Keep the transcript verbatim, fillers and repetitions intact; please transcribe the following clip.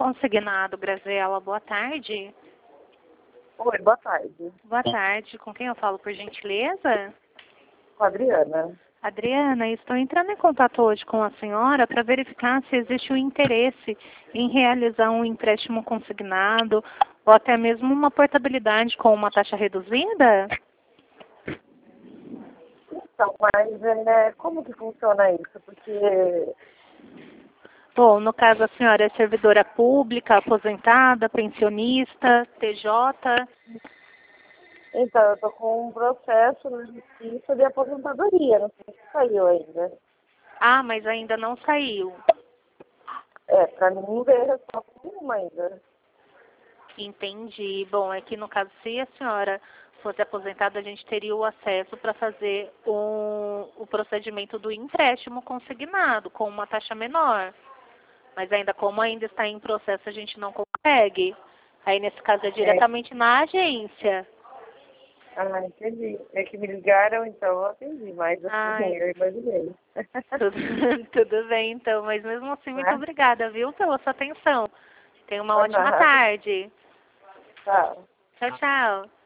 consignado, Graziela. Boa tarde. Oi, boa tarde. Boa tarde. Com quem eu falo, por gentileza? Com a Adriana. Adriana, estou entrando em contato hoje com a senhora para verificar se existe um interesse em realizar um empréstimo consignado ou até mesmo uma portabilidade com uma taxa reduzida? Então, mas é, como que funciona isso? Porque, Bom, no caso a senhora é servidora pública, aposentada, pensionista, T J. então, eu tô com um processo na justiça de aposentadoria, não sei se saiu ainda. Ah, mas ainda não saiu. É, pra mim veio só com uma ainda. Entendi. Bom, é que no caso, se a senhora fosse aposentada, a gente teria o acesso para fazer um, o procedimento do empréstimo consignado com uma taxa menor. Mas ainda como ainda está em processo, a gente não consegue. Aí, nesse caso, é diretamente na agência. Ah, entendi. É que me ligaram, então eu atendi, mas assim, Ai, eu imaginei. tudo, tudo bem, então. Mas mesmo assim, muito Tá? obrigada, viu, pela sua atenção. Tenha uma Por ótima nada. tarde. Tá. Tchau, tchau.